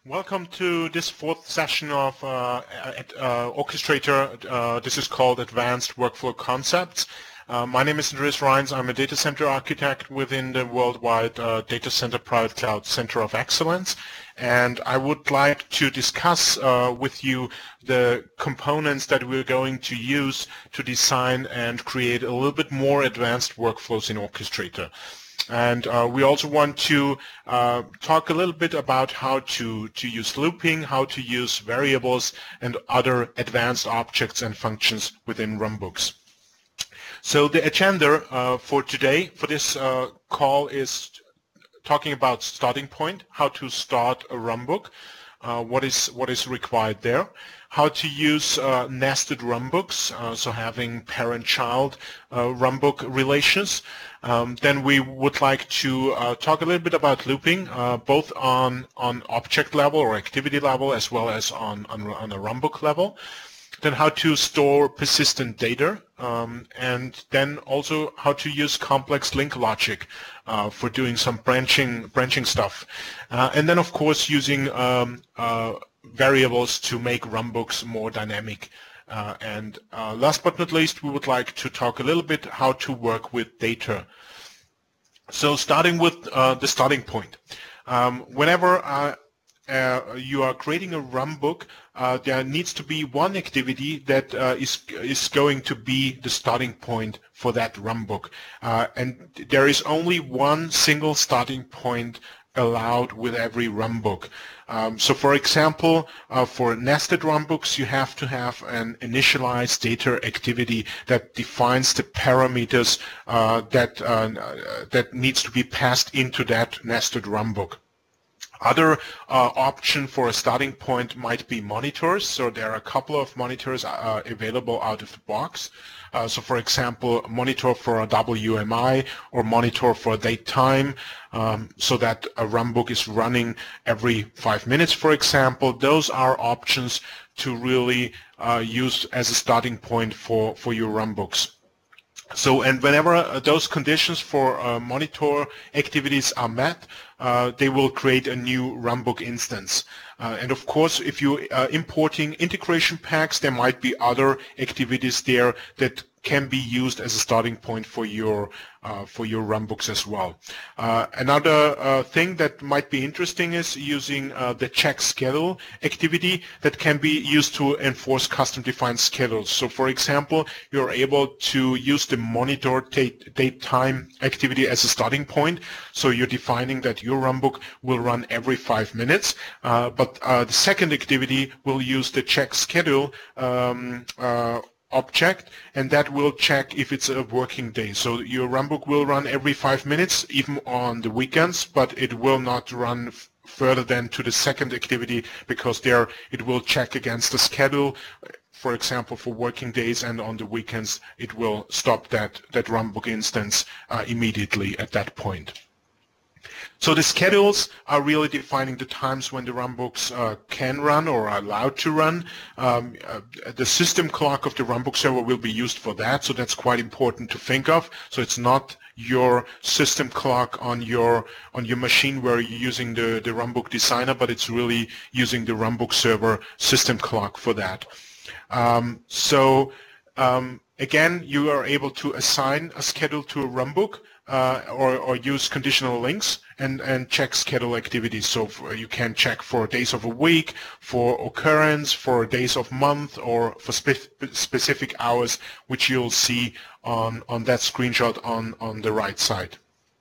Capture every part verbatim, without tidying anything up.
Welcome to this fourth session of uh, at, uh, Orchestrator. Uh, this is called Advanced Workflow Concepts. Uh, my name is Andreas Reins. I'm a data center architect within the worldwide uh, Data Center Private Cloud Center of Excellence. And I would like to discuss uh, with you the components that we're going to use to design and create a little bit more advanced workflows in Orchestrator. And uh, we also want to uh, talk a little bit about how to, to use looping, how to use variables and other advanced objects and functions within runbooks. So the agenda uh, for today, for this uh, call, is talking about starting point, how to start a runbook, uh, what is what is required there, how to use uh, nested runbooks, uh, so having parent-child uh, runbook relations. Um, then we would like to uh, talk a little bit about looping, uh, both on on object level or activity level, as well as on on, on a runbook level. Then how to store persistent data, um, and then also how to use complex link logic uh, for doing some branching branching stuff, uh, and then of course using um, uh, variables to make runbooks more dynamic. Uh, and uh, last but not least, we would like to talk a little bit how to work with data. So starting with uh, the starting point. Um, whenever uh, uh, you are creating a runbook, uh, there needs to be one activity that uh, is is going to be the starting point for that runbook. Uh, and there is only one single starting point allowed with every runbook. Um, so for example, uh, for nested runbooks, you have to have an initialized data activity that defines the parameters uh, that, uh, that needs to be passed into that nested runbook. Other uh, option for a starting point might be monitors. So there are a couple of monitors uh, available out of the box. Uh, so for example, monitor for a W M I or monitor for date time, um, so that a runbook is running every five minutes, for example. Those are options to really uh, use as a starting point for, for your runbooks. So, and whenever uh, those conditions for uh, monitor activities are met, uh, they will create a new runbook instance. Uh, and of course, if you're uh, importing integration packs, there might be other activities there that can be used as a starting point for your uh, for your runbooks as well. Uh, another uh, thing that might be interesting is using uh, the check schedule activity that can be used to enforce custom-defined schedules. So, for example, you're able to use the monitor date, date time activity as a starting point. So you're defining that your runbook will run every five minutes, uh, but uh, the second activity will use the check schedule um, uh, object, and that will check if it's a working day. So your runbook will run every five minutes, even on the weekends, but it will not run f further than to the second activity, because there it will check against the schedule, for example, for working days, and on the weekends it will stop that, that runbook instance uh, immediately at that point. So the schedules are really defining the times when the runbooks uh, can run or are allowed to run. Um, uh, the system clock of the runbook server will be used for that, so that's quite important to think of. So it's not your system clock on your on your machine where you're using the, the runbook designer, but it's really using the runbook server system clock for that. Um, so um, again, you are able to assign a schedule to a runbook. Uh, or, or use conditional links and, and check schedule activities. So for, you can check for days of a week, for occurrence, for days of month, or for spe specific hours, which you'll see on, on that screenshot on, on the right side.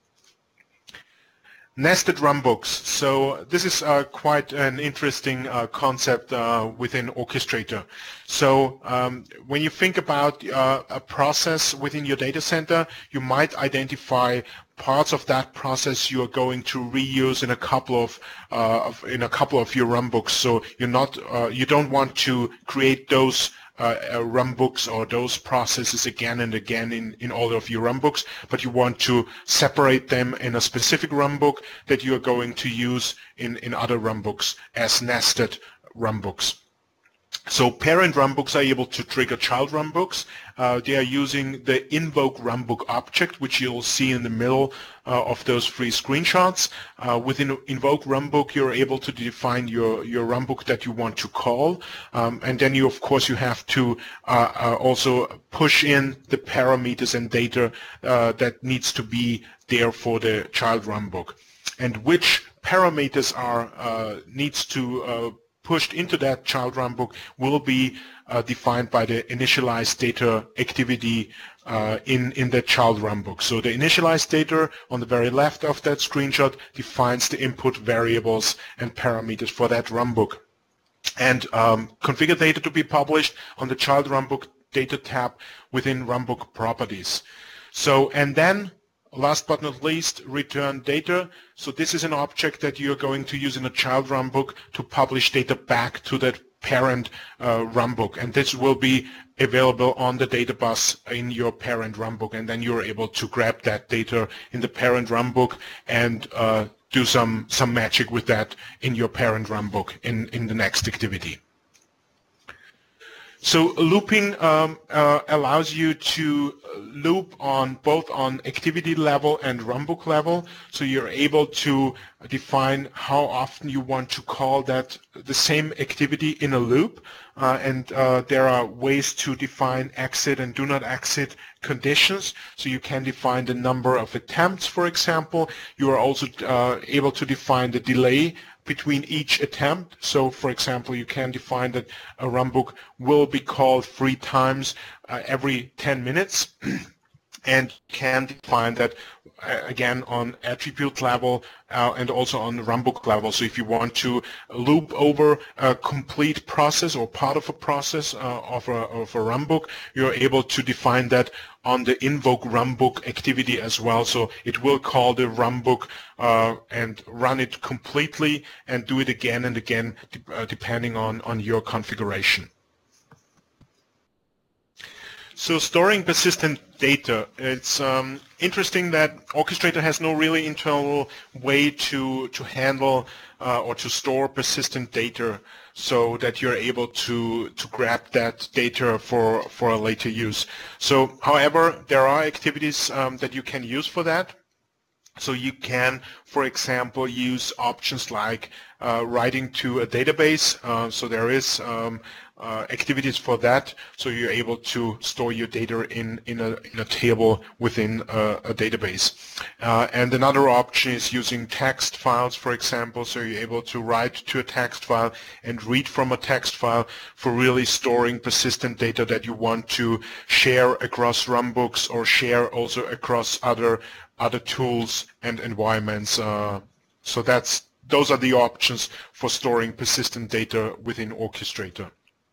Nested runbooks. So this is uh, quite an interesting uh, concept uh, within Orchestrator. So um, when you think about uh, a process within your data center, you might identify parts of that process you are going to reuse in a couple of, uh, of in a couple of your runbooks. So you're not uh, you don't want to create those Uh, uh, runbooks or those processes again and again in, in all of your runbooks, but you want to separate them in a specific runbook that you are going to use in, in other runbooks as nested runbooks. So parent runbooks are able to trigger child runbooks. Uh, they are using the invoke runbook object, which you'll see in the middle uh, of those three screenshots. Uh, within invoke runbook, you're able to define your, your runbook that you want to call. Um, and then you, of course, you have to uh, uh, also push in the parameters and data uh, that needs to be there for the child runbook. And which parameters are uh, needs to uh, pushed into that child runbook will be uh, defined by the initialized data activity uh, in, in the child runbook. So the initialized data on the very left of that screenshot defines the input variables and parameters for that runbook. And um, configure data to be published on the child runbook data tab within runbook properties. So, and then last but not least, return data. So this is an object that you're going to use in a child runbook to publish data back to that parent uh, runbook. And this will be available on the data bus in your parent runbook. And then you're able to grab that data in the parent runbook and uh, do some, some magic with that in your parent runbook in, in the next activity. So looping um, uh, allows you to loop on both on activity level and runbook level. So you're able to define how often you want to call that the same activity in a loop. Uh, and uh, there are ways to define exit and do not exit conditions. So you can define the number of attempts, for example. You are also uh, able to define the delay between each attempt. So for example, you can define that a runbook will be called three times uh, every ten minutes and can define that uh, again on attribute level uh, and also on the runbook level. So if you want to loop over a complete process or part of a process uh, of, a, of a runbook, you're able to define that on the invoke runbook activity as well. So it will call the runbook uh, and run it completely and do it again and again de uh, depending on, on your configuration. So storing persistent data, it's um, interesting that Orchestrator has no really internal way to, to handle uh, or to store persistent data so that you're able to, to grab that data for, for a later use. So, however, there are activities um, that you can use for that. So you can, for example, use options like uh, writing to a database. Uh, so there is um, uh, activities for that. So you're able to store your data in in a in a table within a, a database. Uh, and another option is using text files, for example. So you're able to write to a text file and read from a text file for really storing persistent data that you want to share across runbooks or share also across other other tools and environments. Uh, so that's those are the options for storing persistent data within Orchestrator.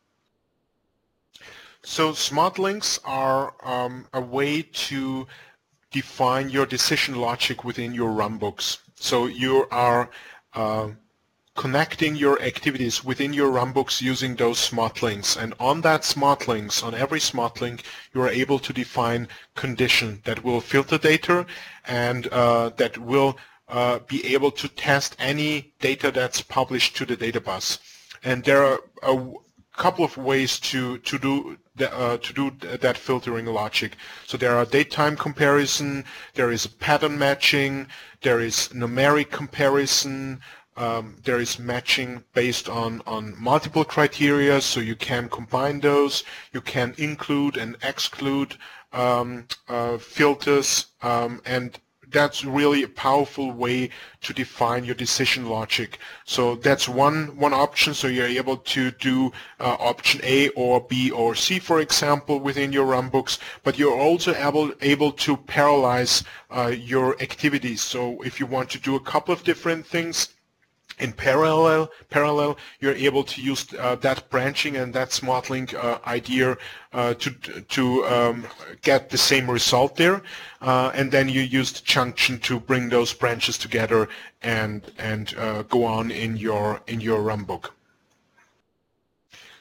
So smart links are um, a way to define your decision logic within your runbooks. So you are uh, connecting your activities within your runbooks using those smart links, and on that smart links, on every smart link, you are able to define condition that will filter data and uh, that will uh, be able to test any data that's published to the data bus. And there are a couple of ways to to do the, uh, to do that filtering logic. So there are date-time comparison, there is pattern matching, there is numeric comparison. Um, there is matching based on, on multiple criteria, so you can combine those. You can include and exclude um, uh, filters, um, and that's really a powerful way to define your decision logic. So that's one one option. So you're able to do uh, option A or B or C, for example, within your runbooks. But you're also able able to parallelize uh, your activities. So if you want to do a couple of different things in parallel, parallel, you're able to use uh, that branching and that smart link uh, idea uh, to to um, get the same result there, uh, and then you use the junction to bring those branches together and and uh, go on in your in your runbook.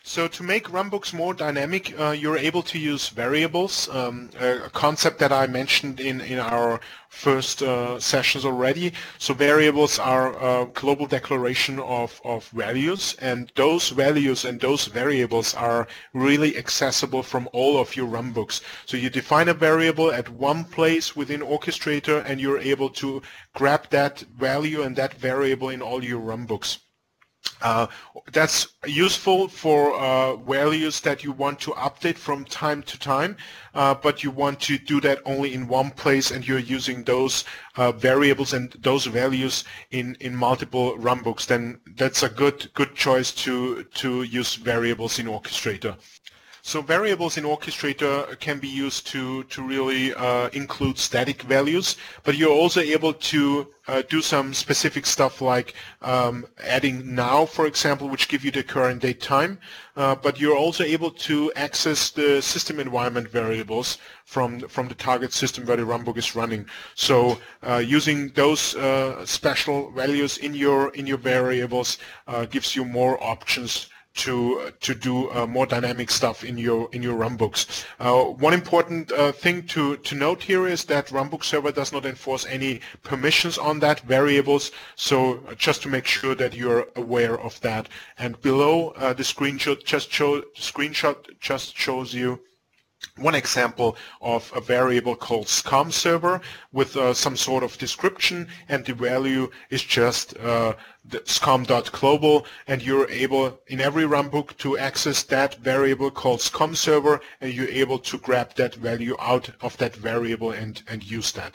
So to make runbooks more dynamic, uh, you're able to use variables, um, a concept that I mentioned in, in our first uh, sessions already. So variables are a global declaration of, of values, and those values and those variables are really accessible from all of your runbooks. So you define a variable at one place within Orchestrator, and you're able to grab that value and that variable in all your runbooks. Uh, that's useful for uh, values that you want to update from time to time, uh, but you want to do that only in one place, and you're using those uh, variables and those values in, in multiple runbooks. Then that's a good good choice to to use variables in Orchestrator. So variables in Orchestrator can be used to, to really uh, include static values, but you're also able to uh, do some specific stuff like um, adding now, for example, which give you the current date time, uh, but you're also able to access the system environment variables from, from the target system where the runbook is running. So uh, using those uh, special values in your, in your variables uh, gives you more options to to do uh, more dynamic stuff in your in your runbooks. Uh, one important uh, thing to to note here is that Runbook Server does not enforce any permissions on that variables. So uh, just to make sure that you're aware of that. And below uh, the screenshot just show screenshot just shows you one example of a variable called scom server with uh, some sort of description, and the value is just uh, the scom.global, and you're able in every runbook to access that variable called scom server, and you're able to grab that value out of that variable and, and use that.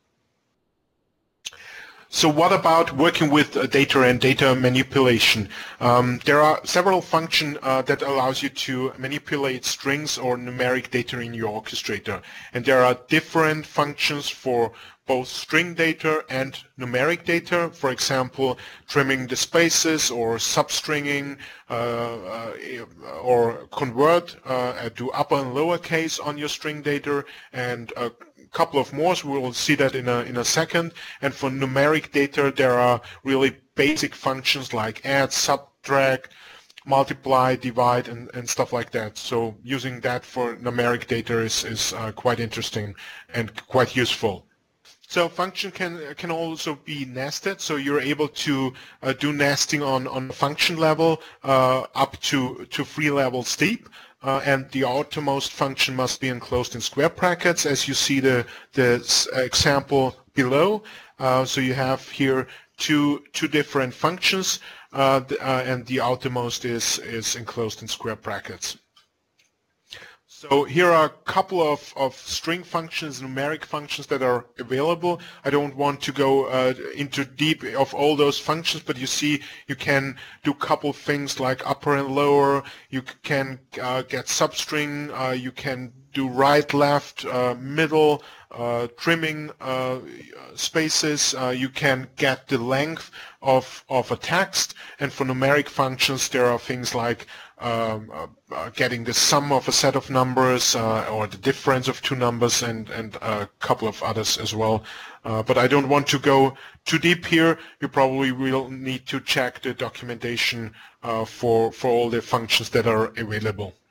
So what about working with uh, data and data manipulation? Um, there are several functions uh, that allows you to manipulate strings or numeric data in your orchestrator. And there are different functions for both string data and numeric data. For example, trimming the spaces or substringing uh, uh, or convert uh, to upper and lower case on your string data, and uh, couple of more. So we will see that in a in a second. And for numeric data, there are really basic functions like add, subtract, multiply, divide, and, and stuff like that. So using that for numeric data is is uh, quite interesting and quite useful. So function can can also be nested, so you're able to uh, do nesting on on function level uh, up to to three levels deep. Uh, and the outermost function must be enclosed in square brackets, as you see the the example below. Uh, so you have here two two different functions, uh, the, uh, and the outermost is is enclosed in square brackets. So here are a couple of, of string functions, numeric functions that are available. I don't want to go uh, into deep of all those functions, but you see you can do a couple things like upper and lower. You can uh, get substring. Uh, you can do right, left, uh, middle, uh, trimming uh, spaces. Uh, you can get the length of, of a text. And for numeric functions, there are things like Um, uh, uh, getting the sum of a set of numbers uh, or the difference of two numbers, and, and a couple of others as well. Uh, but I don't want to go too deep here. You probably will need to check the documentation uh, for, for all the functions that are available.